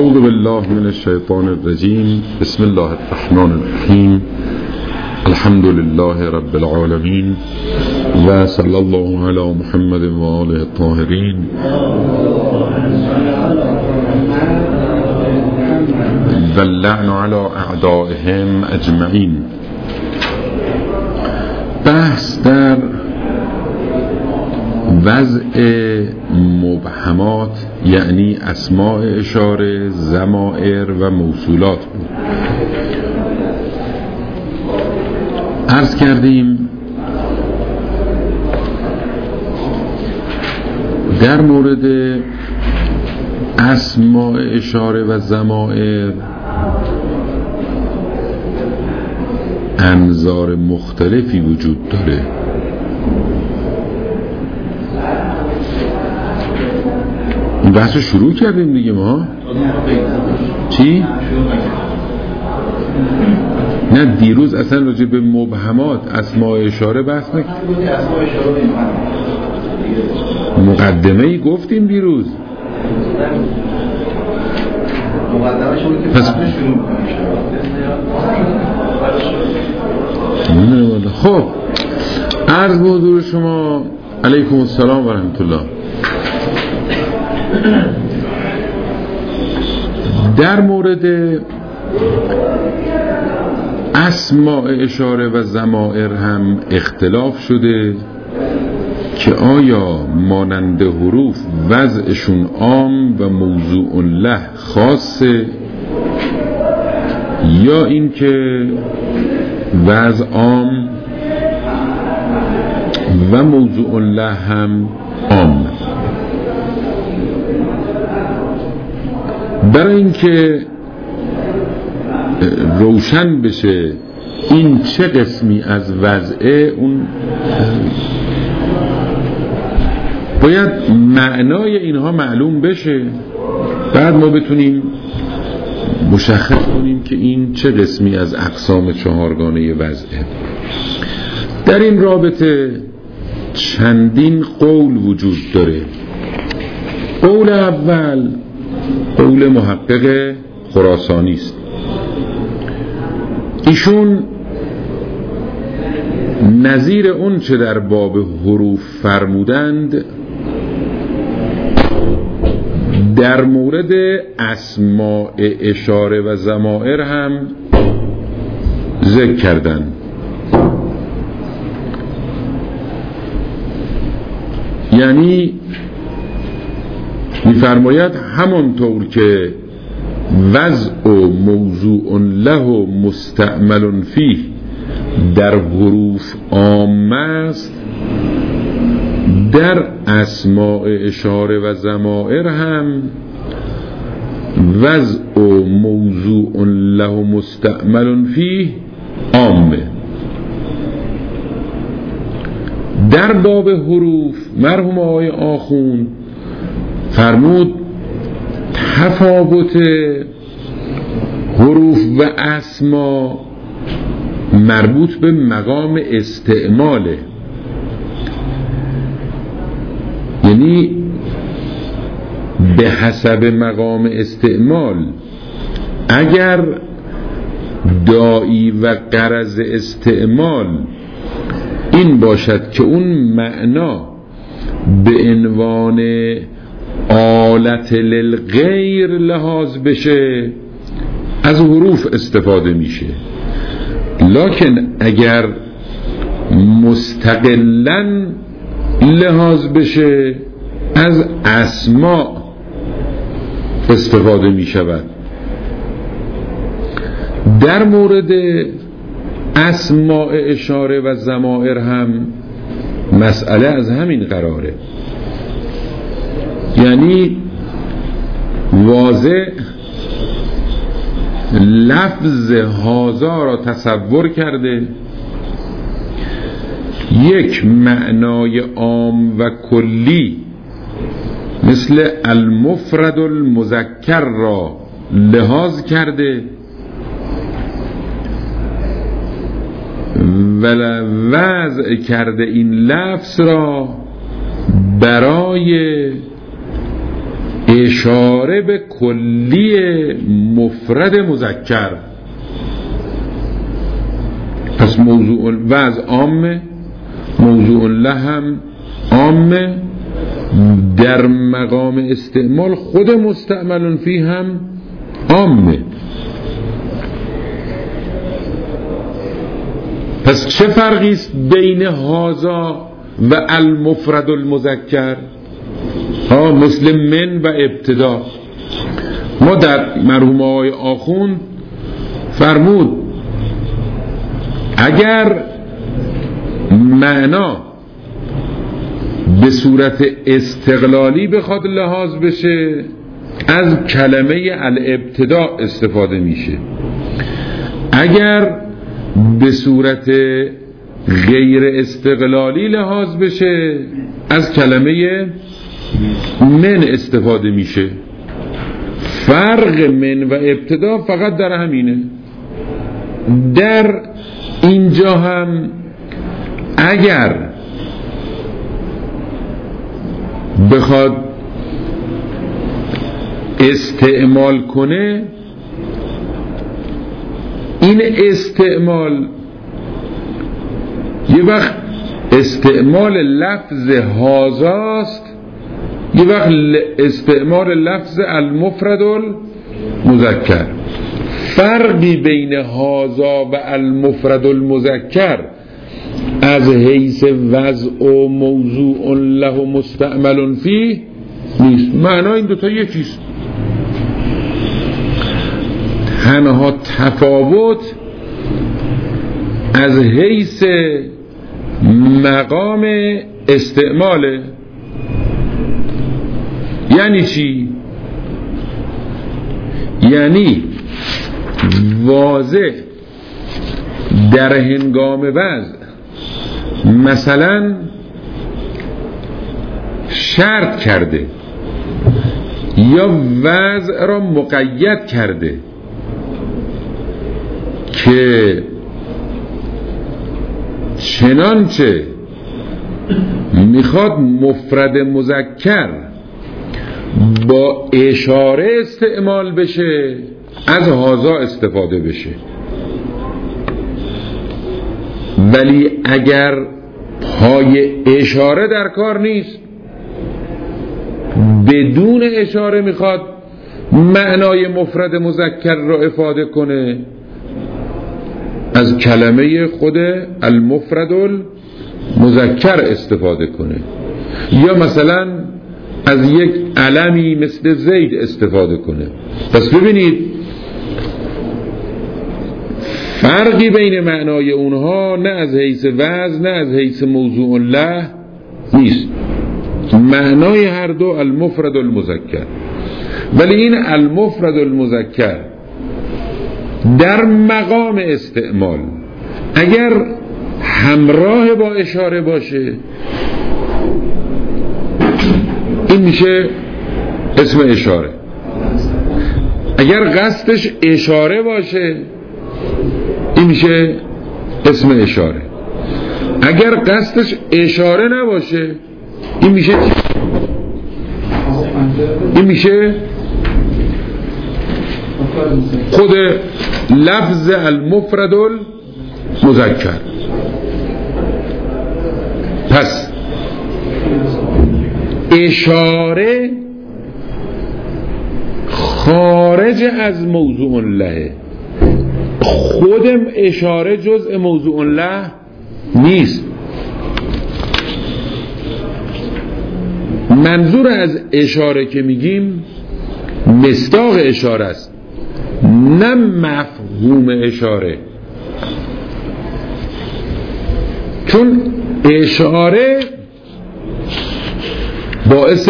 اعوذ بالله من الشیطان الرجیم. بسم الله الرحمن الرحیم. الحمد لله رب العالمین و صلی الله علی محمد و آله الطاهرین و اللعن علی اعدائهم اجمعین. بحث در وضع مبهمات یعنی اسماء اشاره، ضمائر و موصولات بود. عرض کردیم در مورد اسماء اشاره و ضمائر انظار مختلفی وجود داره. این بحث رو شروع کردیم دیگه ما. چی؟ نه دیروز اصلا راجع به مبهمات اسماء اشاره بحث نکردیم. مقدمه ای گفتیم دیروز. پس خب عرض به حضور شما علیکم السلام و رحمت الله. در مورد اسماء اشاره و ضمائر هم اختلاف شده که آیا مانند حروف وضعشون عام و موضوع له خاصه یا این که وضع عام و موضوع له هم عام. برای اینکه روشن بشه این چه قسمی از وضعه، اون باید معنای اینها معلوم بشه، بعد ما بتونیم مشخص کنیم که این چه قسمی از اقسام چهارگانه وضعه. در این رابطه چندین قول وجود داره. قول اول قول محقق خراسانی است. ایشون نظیر اون چه در باب حروف فرمودند در مورد اسماء اشاره و ضمائر هم ذکر کردند. یعنی می‌فرماید همانطور که وضع و موضوع له و مستعمل فیه در حروف عام است، در اسماء اشاره و ضمائر هم وضع و موضوع له و مستعمل فیه عامه. در باب حروف مرحوم آقای آخوند فرمود تفاوت حروف و اسما مربوط به مقام استعماله. یعنی به حسب مقام استعمال اگر داعی و غرض استعمال این باشد که اون معنا به عنوان آلت للغیر لحاظ بشه از حروف استفاده میشه، لکن اگر مستقلاً لحاظ بشه از اسماء استفاده میشود. در مورد اسماء اشاره و ضمائر هم مسئله از همین قراره. یعنی واضح لفظ هازا را تصور کرده، یک معنای عام و کلی مثل المفرد المذکر را لحاظ کرده و وضع کرده این لفظ را برای اشاره به کلی مفرد مذکر. پس موضوع وضع عامه، موضوع له هم عامه، در مقام استعمال خود مستعمل فیه هم عامه. پس چه فرقی است بین هذا و المفرد المذکر؟ مثل من و ابتدا. ما در مرحوم آقای آخوند فرمود اگر معنا به صورت استقلالی بخواد لحاظ بشه از کلمه الابتدا استفاده میشه، اگر به صورت غیر استقلالی لحاظ بشه از کلمه من استفاده میشه. فرق من و ابتدا فقط در همینه. در اینجا هم اگر بخواد استعمال کنه، این استعمال یه وقت استعمال لفظ هازاست، یه وقت استعمال لفظ المفرد المذکر. فرقی بین هازا و المفرد المذکر از حیث وضع و موضوع له و مستعمل فیه نیست. معنا این دوتا یکیست. تنها تفاوت از حیث مقام استعماله. یعنی چی؟ یعنی واضح در هنگام وضع مثلا شرط کرده یا وضع را مقید کرده که چنانچه میخواد مفرد مذکر با اشاره استعمال بشه از هازا استفاده بشه. ولی اگر پای اشاره در کار نیست، بدون اشاره میخواد معنای مفرد مذکر را افاده کنه از کلمه خود المفرد المذکر استفاده کنه، یا مثلا از یک علمی مثل زید استفاده کنه. پس ببینید فرقی بین معنای اونها نه از حیث وزن نه از حیث موضوع له نیست. معنای هر دو المفرد المذکر. ولی این المفرد المذکر در مقام استعمال اگر همراه با اشاره باشه این میشه اسم اشاره. اگر قصدش اشاره باشه این میشه اسم اشاره. اگر قصدش اشاره نباشه این میشه این میشه خود لفظ المفرد المذکر. پس اشاره خارج از موضوع له، خودم اشاره جزء موضوع له نیست. منظور از اشاره که میگیم مصداق اشاره است نه مفهوم اشاره، چون اشاره باعث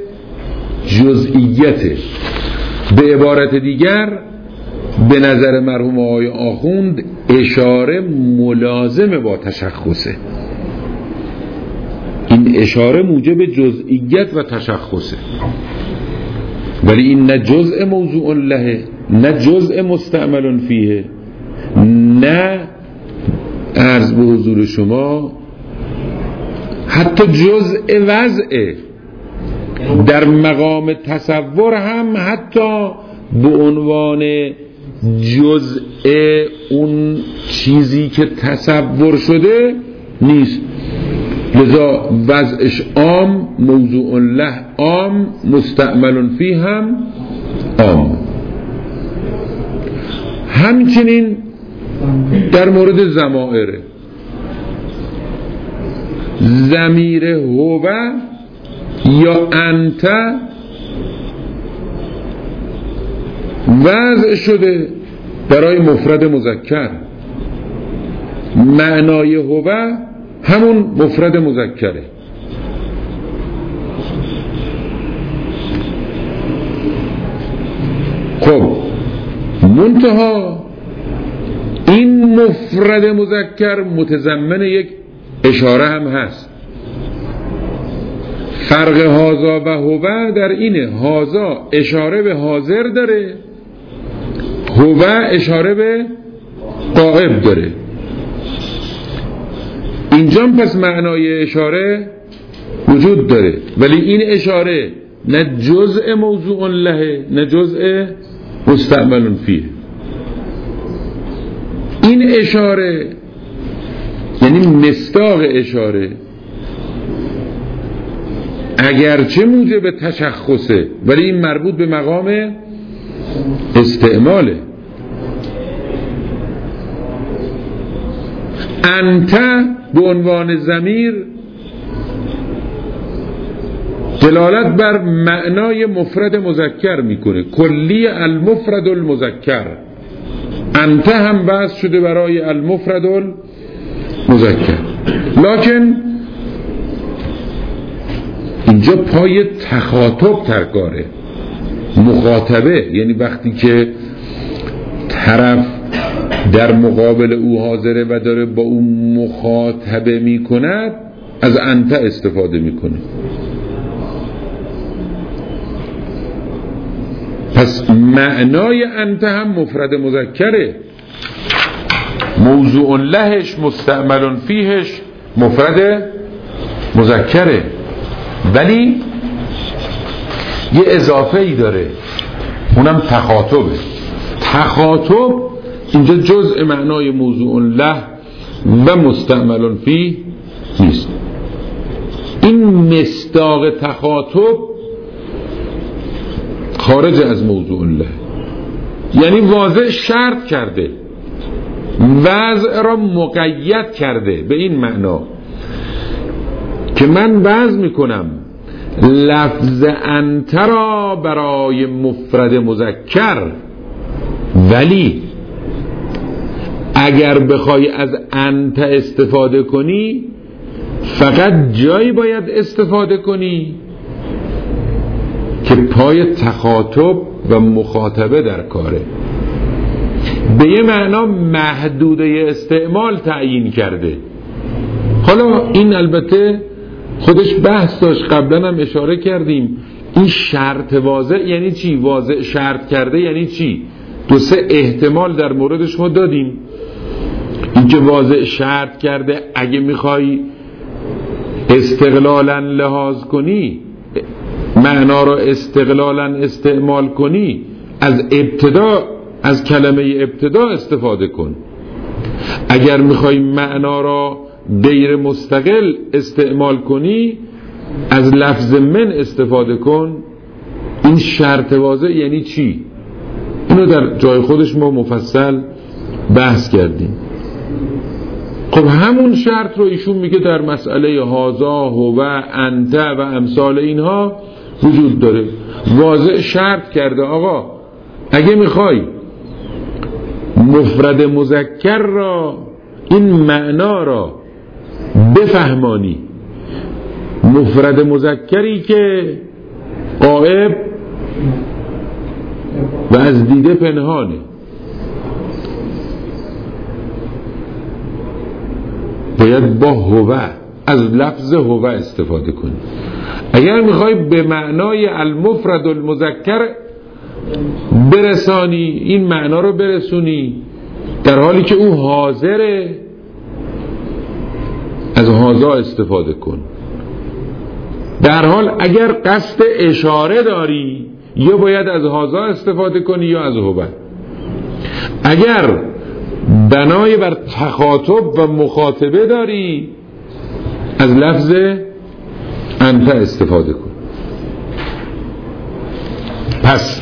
جزئیته. به عبارت دیگر به نظر مرحوم آقای آخوند اشاره ملازم با تشخصه. این اشاره موجب جزئیت و تشخصه، ولی این نه جزء موضوع له نه جزء مستعمل فیه نه عرض به حضور شما حتی جزء وضعه. در مقام تصور هم حتی به عنوان جزء اون چیزی که تصور شده نیست، لذا وضعش عام، موضوع له عام، مستعمل فی هم عام. همچنین در مورد ضمائر، ضمیر هو یا انت وضع شده برای مفرد مذکر، معنای هو همون مفرد مذکره. خب منتها این مفرد مذکر متضمن یک اشاره هم هست. فرق هازا و هو در اینه، هازا اشاره به حاضر داره، هو اشاره به غائب داره. اینجا پس معنای اشاره وجود داره، ولی این اشاره نه جزء موضوع له نه جزء مستعمل فیه. این اشاره یعنی مصداق اشاره اگرچه موجب تشخصه، ولی این مربوط به مقام استعماله. انت به عنوان ضمیر دلالت بر معنای مفرد مذکر میکنه، کلی المفرد المذکر. انت هم بحث شده برای المفرد المذکر، لکن اینجا پای تخاطب ترکاره. مخاطبه یعنی وقتی که طرف در مقابل او حاضره و داره با او مخاطبه میکند، از انت استفاده میکنه. پس معنای انت هم مفرد مذکره، موضوع لهش مستعمل فیهش مفرد مذکره، ولی یه اضافه ای داره، اونم تخاطبه. تخاطب اینجا جزء معنای موضوع له و مستعمل فیه نیست. این مصداق تخاطب خارج از موضوع له، یعنی واضح شرط کرده، وضع را مقید کرده به این معنا که من وضع میکنم لفظ انت را برای مفرد مذکر، ولی اگر بخوای از انت استفاده کنی فقط جایی باید استفاده کنی که پای تخاطب و مخاطبه در کاره، به یه معنا محدوده استعمال تعیین کرده. حالا این البته خودش بحث داشت، قبلا هم اشاره کردیم. این شرط واضح یعنی چی؟ واضح شرط کرده یعنی چی؟ دو سه احتمال در موردش ما دادیم. اینکه واضح شرط کرده اگه میخوای استقلالا لحاظ کنی، معنا را استقلالا استعمال کنی، از ابتدا، از کلمه ابتدا استفاده کن. اگر میخوای معنا را غیر مستقل استعمال کنی، از لفظ من استفاده کن. این شرط واضح یعنی چی؟ اینو در جای خودش ما مفصل بحث کردیم. خب همون شرط رو ایشون میگه در مسئله هازا، هو، انت و امثال اینها وجود داره. واضح شرط کرده آقا اگه میخوای مفرد مذکر را، این معنا را بفهمانی، مفرد مذکری که غائب و از دیده پنهانه، باید با هو، از لفظ هو استفاده کنی. اگر میخوای به معنای المفرد المذکر برسانی، این معنا رو برسونی در حالی که او حاضره، از هازا استفاده کن. در حال اگر قصد اشاره داری یا باید از هازا استفاده کنی یا از هوه. اگر بنای بر تخاطب و مخاطبه داری از لفظ انت استفاده کن. پس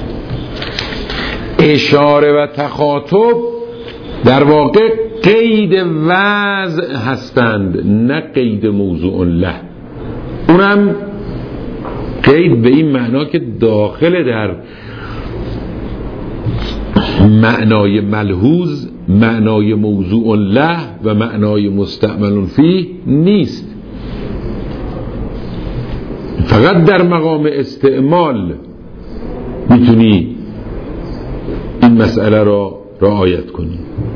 اشاره و تخاطب در واقع قید وضع هستند، نه قید موضوع له. اونم قید به این معنا که داخل در معنای ملحوظ، معنای موضوع له و معنای مستعمل فیه نیست. فقط در مقام استعمال میتونی این مسئله را رعایت کنی.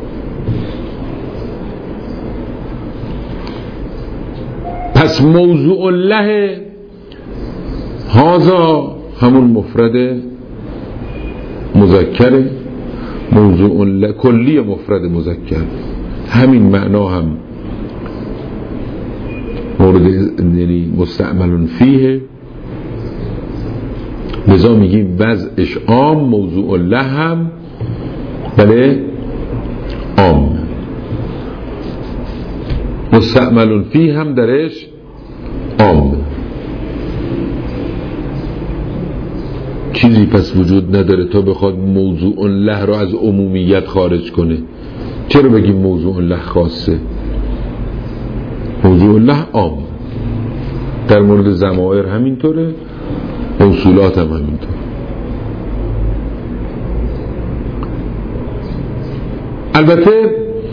پس موضوع له هذا همون مفرد مذکره، موضوع له کلی مفرد مذکر، همین معنا هم مورد یعنی مستعمل فیه. لذا میگیم وضعش عام، موضوع له هم بله عام، مستعمل فیه هم درش عام. چیزی پس وجود نداره تا بخواد موضوع له را از عمومیت خارج کنه. چرا بگیم موضوع له خاصه؟ موضوع له عام، در مورد ضمائر همینطوره، موصولات هم همینطور. البته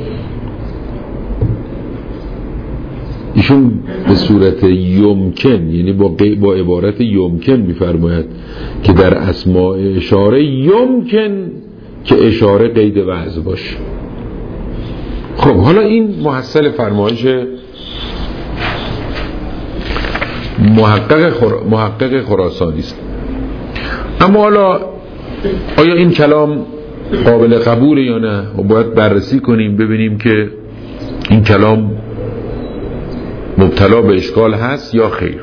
ایشون به صورت یمکن، یعنی با عبارت یمکن میفرماید که در اسماء اشاره یمکن که اشاره قید وضع باشه. خب حالا این محصل فرمایش محقق خراسانی است. اما حالا آیا این کلام قابل قبول یا نه؟ و باید بررسی کنیم ببینیم که این کلام مبتلا به اشکال هست یا خیر.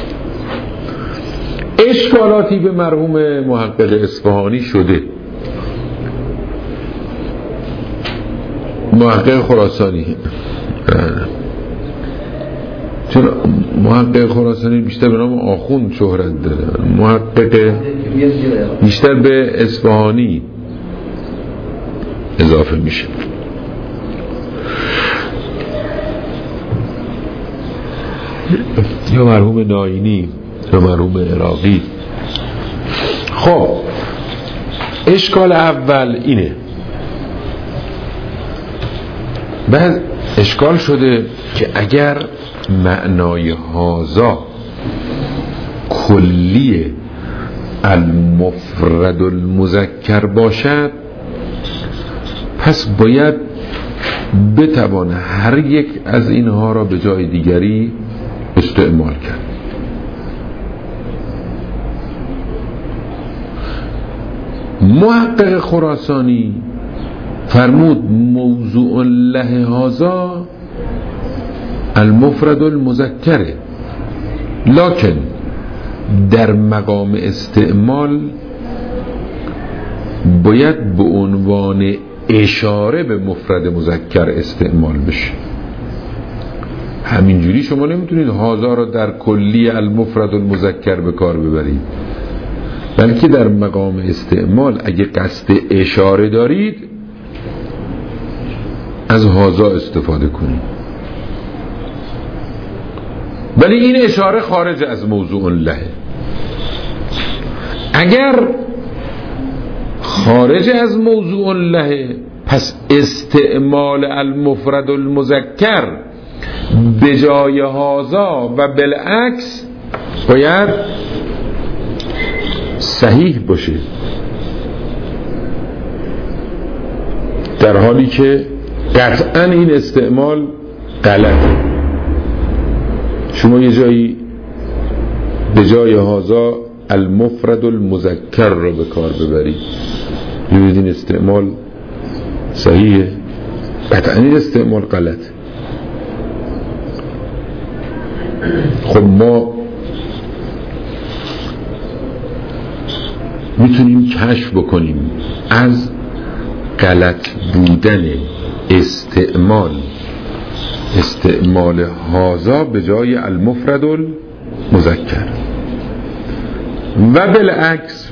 اشکالاتی به مرحوم محقق اصفهانی شده، محقق خراسانی، چون محقق خراسانی بیشتر به نام آخوند شهرت داره، محقق بیشتر به اصفهانی اضافه میشه. یا مرحوم ناینی یا مرحوم عراقی. خب اشکال اول اینه، بعد اشکال شده که اگر معنای هازا کلی المفرد المذکر باشد، پس باید بتوان هر یک از اینها را به جای دیگری استعمال کرد. محقق خراسانی فرمود موضوع له هذا المفرد المذکره، لکن در مقام استعمال باید به عنوان اشاره به مفرد مذکر استعمال بشه. همینجوری شما نمیتونید هازا را در کلی المفرد المذکر به کار ببرید، بلکه در مقام استعمال اگه قصد اشاره دارید از هازا استفاده کنید. ولی این اشاره خارج از موضوع له. اگر خارج از موضوع له، پس استعمال المفرد المذکر به جای هازا و بالعکس باید صحیح باشه، در حالی که قطعا این استعمال غلطه. شما یه جایی به جای هازا المفرد المذکر را به کار ببرید، ببینید این استعمال صحیحه؟ قطعا این استعمال غلطه. خب ما میتونیم کشف بکنیم از غلط بودن استعمال هذا به جای المفرد المذکر و بالعکس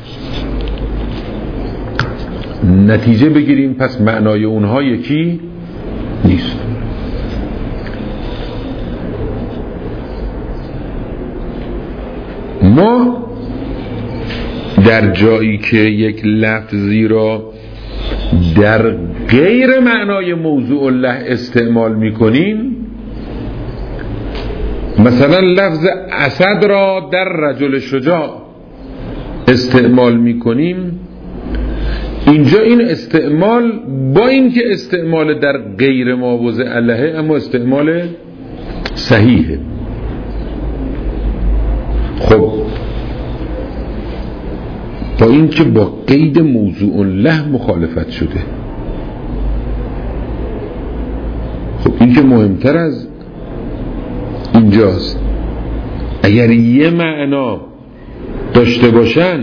نتیجه بگیریم پس معنای اونها یکی نیست. ما در جایی که یک لفظی را در غیر معنای موضوع الله استعمال میکنیم، مثلا لفظ اسد را در رجل شجاع استعمال میکنیم، اینجا این استعمال با اینکه استعمال در غیر ما وضع له اما استعمال صحیحه. خب با اینکه با قید موضوع له مخالفت شده، خب این که مهمتر از اینجاست. اگر یه معنا داشته باشن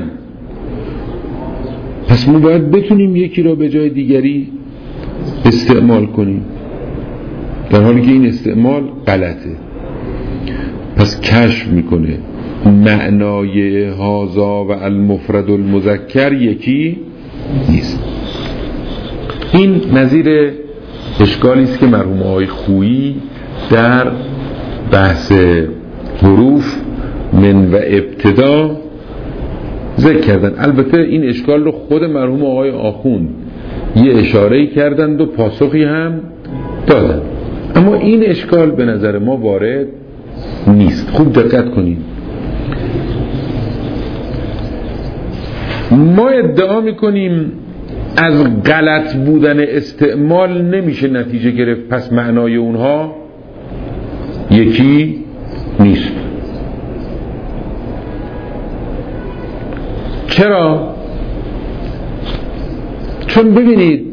پس ما باید بتونیم یکی را به جای دیگری استعمال کنیم، در حالی که این استعمال غلطه. پس کشف میکنه معنای هذا و المفرد المذکر یکی نیست. این نظیر اشکالی است که مرحوم آقای خویی در بحث حروف من و ابتدا ذکر کردن. البته این اشکال رو خود مرحوم آقای آخوند یه اشاره‌ای کردند و پاسخی هم دادن، اما این اشکال به نظر ما وارد نیست. خوب دقت کنید. ما ادعا میکنیم از غلط بودن استعمال نمیشه نتیجه گرفت پس معنای اونها یکی نیست. چرا؟ چون ببینید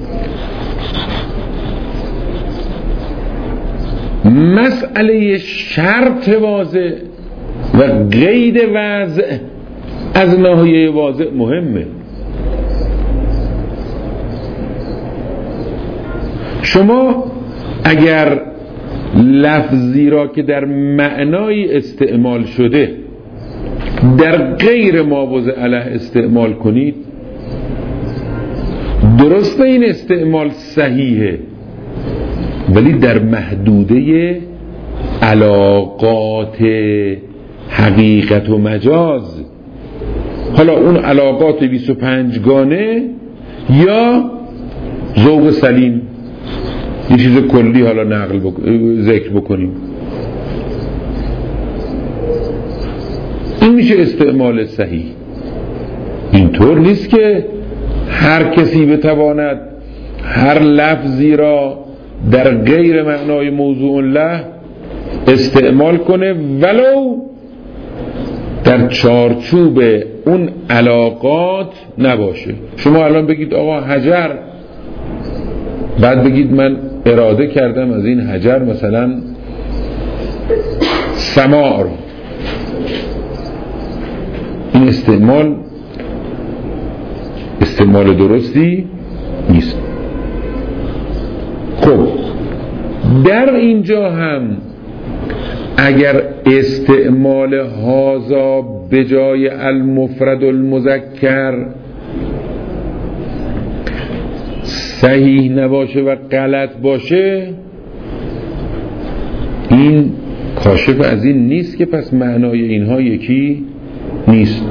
مسئله شرط واضح و قید وضع از ناحیه واضح مهمه. شما اگر لفظی را که در معنای استعمال شده در غیر ما وضع له استعمال کنید، درسته این استعمال صحیحه ولی در محدوده علاقات حقیقت و مجاز، حالا اون علاقات 25 گانه یا ذوق سلیم، یه چیز کلی حالا ذکر بکنیم، این میشه استعمال صحیح. اینطور نیست که هر کسی بتواند هر لفظی را در غیر معنای موضوع له استعمال کنه ولو در چارچوب اون علاقات نباشه. شما الان بگید آقا حجر، بعد بگید من اراده کردم از این حجر مثلا سماع، این استعمال درستی نیست. خب در اینجا هم اگر استعمال هذا به جای المفرد المذکر صحیح نباشه و غلط باشه، این کاشف از این نیست که پس معنای اینها یکی نیست.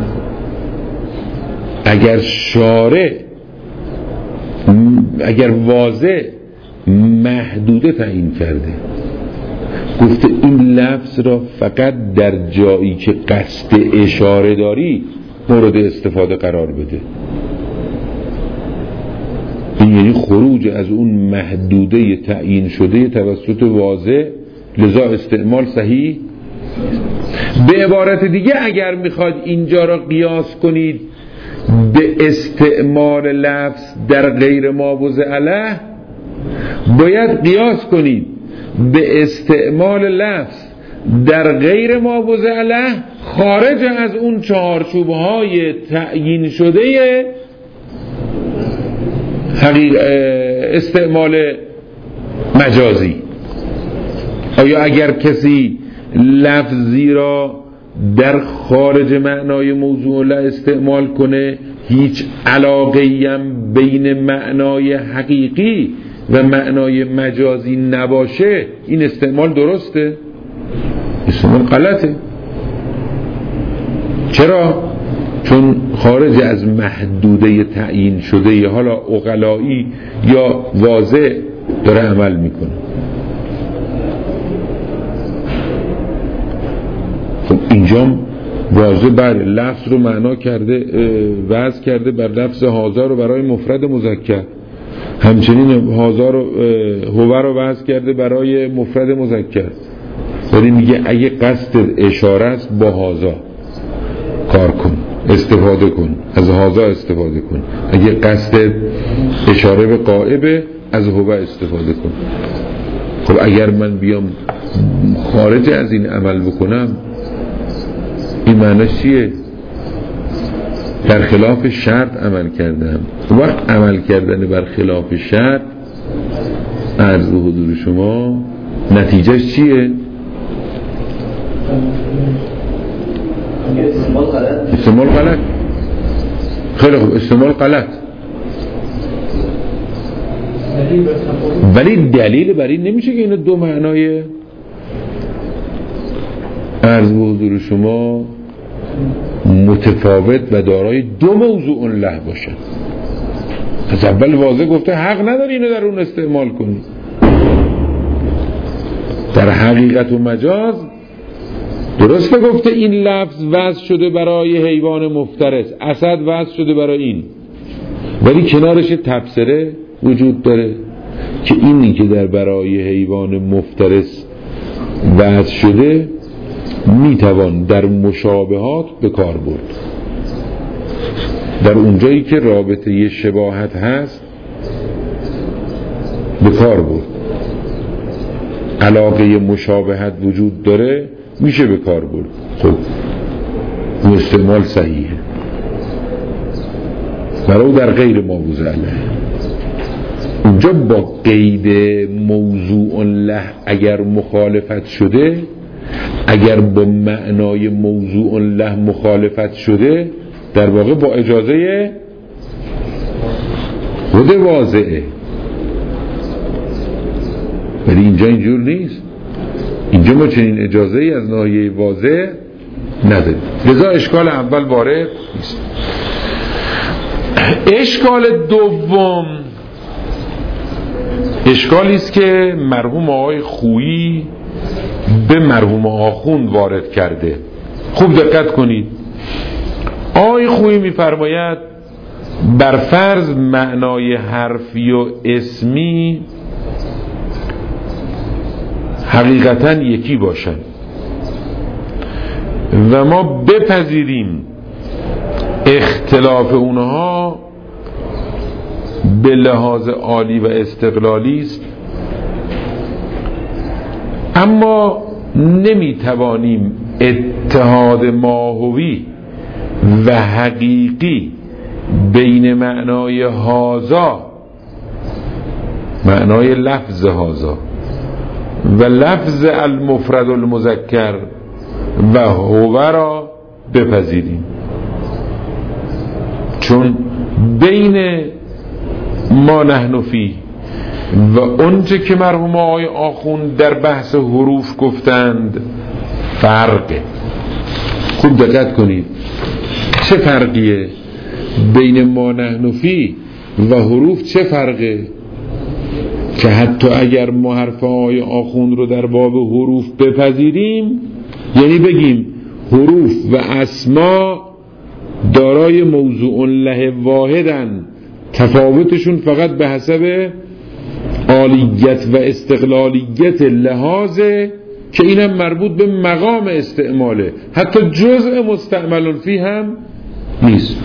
اگر شارع، اگر واضح محدوده تعیین کرده، گفته این لفظ را فقط در جایی که قصد اشاره داری مورد استفاده قرار بده، این یعنی خروج از اون محدوده تعیین شده توسط واضح، لذا استعمال صحیح. به عبارت دیگه اگر میخواد اینجا را قیاس کنید به استعمال لفظ در غیر ما وضع له، باید قیاس کنید به استعمال لفظ در غیر ما وضع له خارج از اون چهارچوب‌های تعیین شده استعمال مجازی. آیا اگر کسی لفظی را در خارج معنای موضوع له استعمال کنه هیچ علاقه‌ای هم بین معنای حقیقی و معنای مجازی نباشه، این استعمال درسته؟ استعمال غلطه. چرا؟ چون خارج از محدوده تعیین شده حالا عقلایی یا واضح داره عمل میکنه. خب اینجا واضح بر لفظ رو معنا کرده، وضع کرده بر لفظ هازا رو برای مفرد مذکر، همچنین هازا رو هو رو وضع کرده برای مفرد مذکر. ولی میگه اگه قصد اشاره است با هازا کار کن، استفاده کن، از هازا استفاده کن. اگه قصد اشاره به غائب از هو استفاده کن. خب اگر من بیام خارج از این عمل بکنم این معنیش چیه؟ در خلاف شرط عمل کردم. وقت عمل کردن بر خلاف شرط عرض به حضور شما نتیجهش چیه؟ استعمال غلط. خیلی خوب، استعمال غلط. ولی دلیل بر این نمیشه که اینو دو معنای عرض به حضور شما متفاوت و دارای دو موضوع له باشن. از اول واضح گفته حق نداری اینو در اون استعمال کنی. در حقیقت و مجاز درست که گفته این لفظ وضع شده برای حیوان مفترس، اسد وضع شده برای این، ولی کنارش تبصره وجود داره که اینی که در برای حیوان مفترس وضع شده میتوان در مشابهات به کار برد. در اونجایی که رابطه شباهت هست به کار برد. علاقه مشابهت وجود داره میشه به کار برد. خب اون استعمال صحیحه. برای در غیر ما وضع له اونجا با قید موضوع له اگر مخالفت شده، اگر با معنای موضوع له مخالفت شده، در واقع با اجازه خود واضحه. ولی اینجا اینجور نیست. اینجا ما چنین اجازه ای از ناحیه واضح نداریم. لذا اشکال اول وارد نیست. اشکال دوم اشکالی است که مرحوم آقای خویی به مرحوم آخوند وارد کرده. خوب دقت کنید. آقای خویی می‌فرماید بر فرض معنای حرفی و اسمی حقیقتاً یکی باشن و ما بپذیریم اختلاف اونها به لحاظ عالی و استقلالی است، اما نمیتوانیم اتحاد ماهوی و حقیقی بین معنای هازا، معنای لفظ هازا و لفظ المفرد المذکر و هو را بپذیریم، چون بین ما نحن فی و اونچه که مرحوم آقای آخوند در بحث حروف گفتند فرقه. خوب دقت کنید چه فرقیه بین ما نحن فی و حروف؟ چه فرقه که حتی اگر ما حرف آقای آخوند رو در باب حروف بپذیریم، یعنی بگیم حروف و اسما دارای موضوع له واحدن، تفاوتشون فقط به حسب عالیت و استقلالیت لحاظه که اینم مربوط به مقام استعماله، حتی جزء مستعمل فی هم نیست.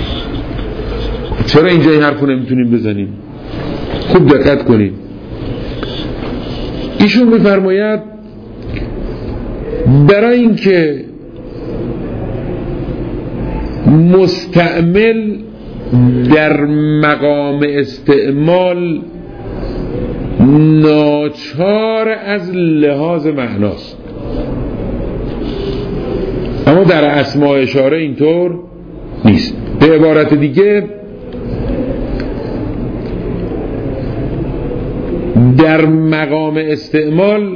چرا اینجا این حرفو نمیتونیم بزنیم؟ خوب دقت کنید. ایشون میفرماید برای اینکه مستعمل در مقام استعمال ناچار از لحاظ معناست، اما در اسماء اشاره اینطور نیست. به عبارت دیگه در مقام استعمال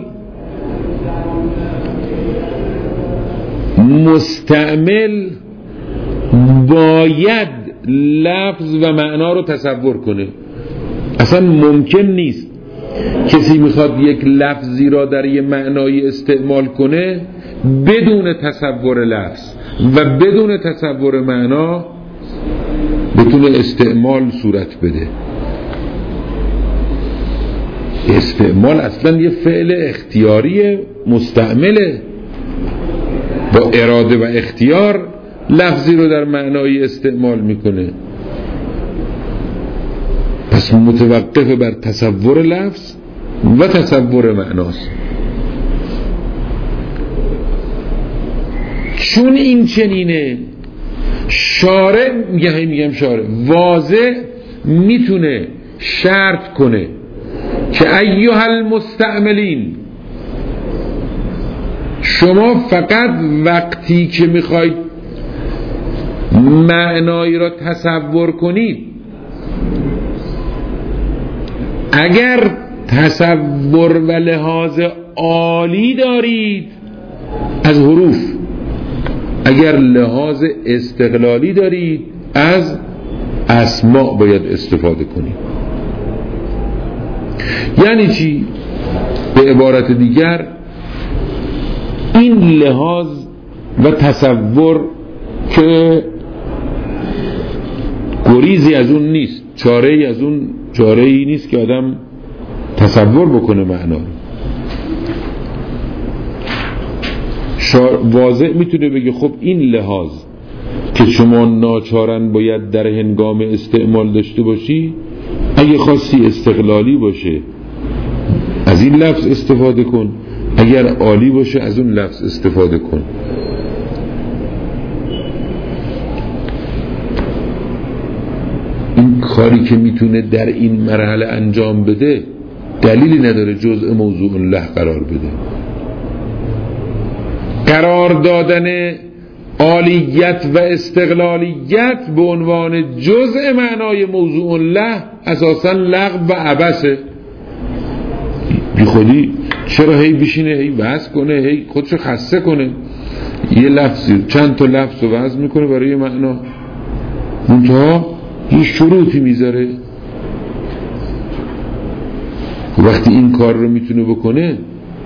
مستعمل باید لفظ و معنا رو تصور کنه. اصلا ممکن نیست کسی میخواد یک لفظی را در یک معنای استعمال کنه بدون تصور لفظ و بدون تصور معنا بتونه استعمال صورت بده. استعمال اصلا یه فعل اختیاری مستعمله، با اراده و اختیار لفظی رو در معنای استعمال میکنه. پس متوقف بر تصور لفظ و تصور معناست. چون این چنینه شارع میگم شارع واضح میتونه شرط کنه که ایها المستعملین، شما فقط وقتی که میخواید معنایی را تصور کنید، اگر تصور و لحاظ عالی دارید از حروف، اگر لحاظ استقلالی دارید از اسماء باید استفاده کنید. یعنی چی؟ به عبارت دیگر این لحاظ و تصور که گریزی از اون نیست، چاره‌ای از اون چاره‌ای نیست که آدم تصور بکنه معنا. واضح میتونه بگه خب این لحاظ که شما ناچارن باید در هنگام استعمال داشته باشی، اگه خواستی استقلالی باشه از این لفظ استفاده کن، اگر عالی باشه از اون لفظ استفاده کن. این کاری که میتونه در این مرحله انجام بده دلیلی نداره جزء موضوع الله قرار بده. قرار دادن عالیت و استقلالیت به عنوان جزء معنای موضوع الله اساساً لغو و عبثه. بی خودی چرا هی بشینه هی وضع کنه هی خودشو خسته کنه، یه لفظی چند تا لفظ رو وضع میکنه برای معنا، منتها یه شروطی میذاره. وقتی این کار رو میتونه بکنه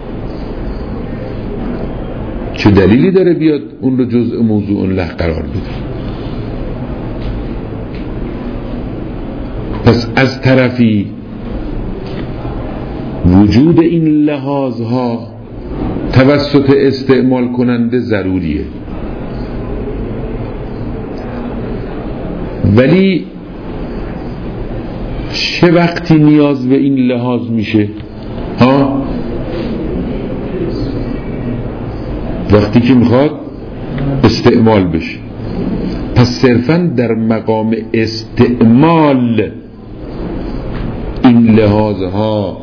چه دلیلی داره بیاد اون رو جزء موضوع الله قرار بده؟ پس از طرفی وجود این لحاظها توسط استعمال کننده ضروریه، ولی چه وقتی نیاز به این لحاظ میشه؟ وقتی که میخواد استعمال بشه. پس صرفاً در مقام استعمال این لحاظها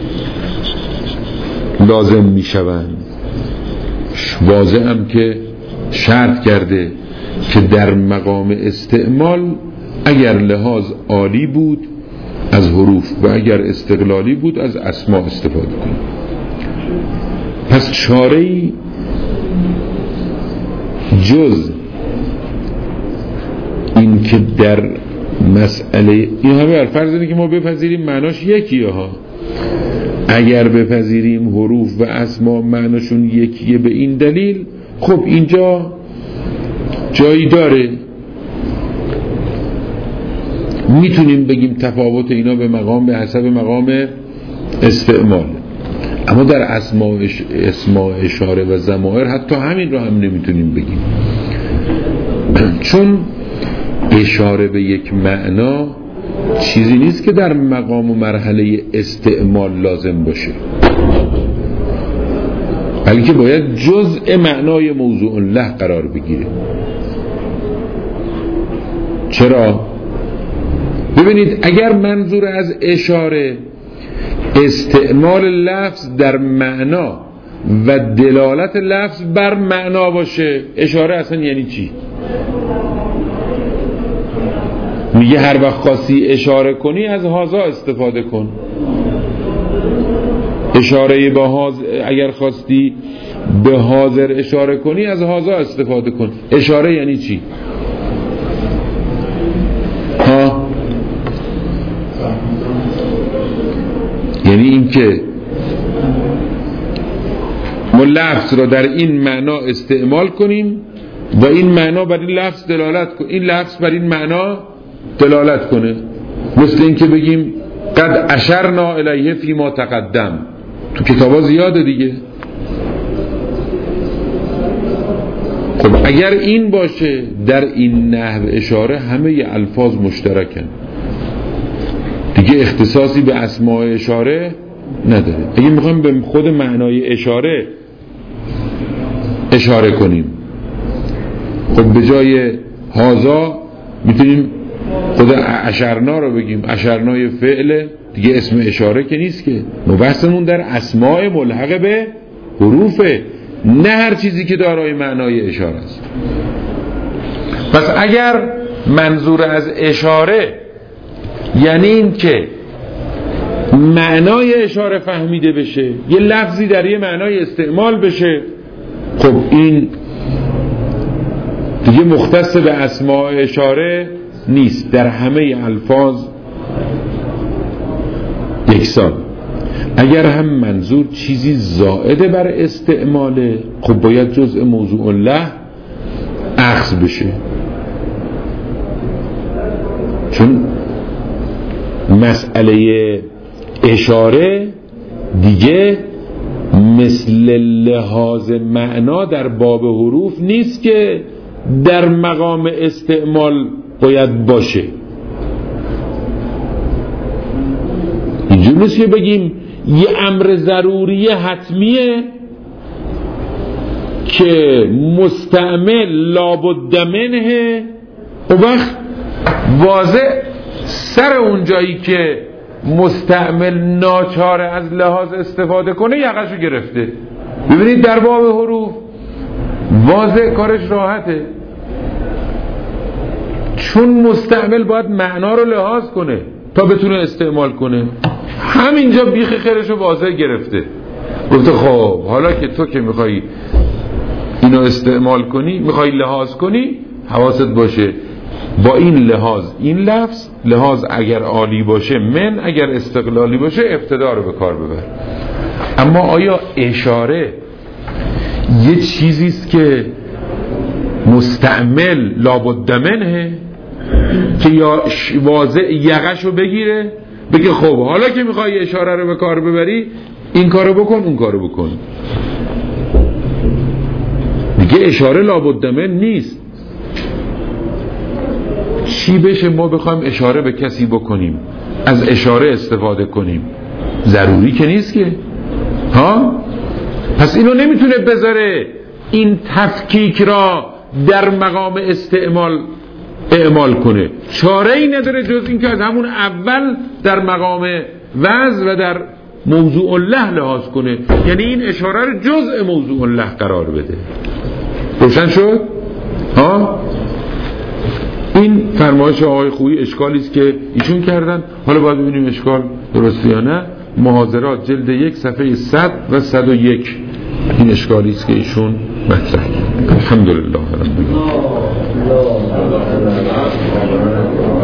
لازم میشوند. واضح هم که شرط کرده که در مقام استعمال اگر لحاظ عالی بود از حروف و اگر استقلالی بود از اسماء استفاده کنیم. پس چاره‌ای جز این که در مسئله این همه بر فرض اینه که ما بپذیریم معناش یکیه ها، اگر بپذیریم حروف و اسما معناشون یکیه به این دلیل، خب اینجا جایی داره میتونیم بگیم تفاوت اینا به حسب مقام استعمال. اما در اسماء اشاره و ضمائر حتی همین رو هم نمیتونیم بگیم، چون اشاره به یک معنا چیزی نیست که در مقام و مرحله استعمال لازم باشه. بلکه باید جزء معنای موضوع له قرار بگیره. چرا؟ ببینید اگر منظور از اشاره استعمال لفظ در معنا و دلالت لفظ بر معنا باشه، اشاره اصلا یعنی چی؟ میگه هر وقت خواستی اشاره کنی از هازا استفاده کن. اشاره به حاضر، اگر خواستی به حاضر اشاره کنی از هازا استفاده کن. اشاره یعنی چی؟ یعنی این که ما لفظ را در این معنا استعمال کنیم و این معنا بر این لفظ دلالت کنه، این لفظ بر این معنا دلالت کنه. مثل این که بگیم قد اشرنا الیه فی ما تقدم، تو کتابا زیاده دیگه. خب اگر این باشه در این نحو اشاره همه الفاظ مشترکن دیگه، اختصاصی به اسماء اشاره نداره. اگه میخوایم به خود معنای اشاره کنیم، خب به جای هازا میتونیم خود اشرنا رو بگیم. اشرنای فعل دیگه اسم اشاره که نیست که، بحثمون در اسماء ملحق به حروفه، نه هر چیزی که دارای معنای اشاره است. پس اگر منظور از اشاره یعنی این که معنای اشاره فهمیده بشه، یه لفظی در یه معنای استعمال بشه، خب این دیگه مختص به اسماء اشاره نیست، در همه الفاظ یکسان. اگر هم منظور چیزی زائد بر استعماله، خب باید جزء موضوع له اخذ بشه، چون مسئله اشاره دیگه مثل لحاظ معنا در باب حروف نیست که در مقام استعمال باید باشه. اینجور نیست که بگیم یه امر ضروری حتمیه که مستعمل لابد منه، و وقت واضح سر اون جایی که مستعمل ناچاره از لحاظ استفاده کنه یقشو گرفته. ببینید در باب حروف واضح کارش راحته، چون مستعمل باید معنا رو لحاظ کنه تا بتونه استعمال کنه. همینجا بیخ خیرشو واضح گرفته، گفته خب حالا که تو که میخوایی اینو استعمال کنی، میخوایی لحاظ کنی، حواست باشه با این لحاظ، این لحاظ اگر عالی باشه من، اگر استقلالی باشه ابتدا رو به کار ببر. اما آیا اشاره یه چیزیست که مستعمل لابد منه که یا واضح یقشو بگیره بگه خب حالا که میخوای اشاره رو به کار ببری این کارو بکن اون کارو بکن؟ دیگه اشاره لابد من نیست. چی بشه ما بخوایم اشاره به کسی بکنیم، از اشاره استفاده کنیم؟ ضروری که نیست که پس اینو نمیتونه بذاره این تفکیک را در مقام استعمال اعمال کنه. چاره ای نداره جز این که از همون اول در مقام وضع و در موضوع له لحاظ کنه، یعنی این اشاره رو جزء موضوع له قرار بده. روشن شد؟ این فرمایش آقای خویی اشکالی است که ایشون کردن. حالا باید ببینیم اشکال درسته یا نه. محاضرات جلد 1 صفحه 100 و 101 این اشکالی است که ایشون مطرح کردن. الحمدلله رب العالمین.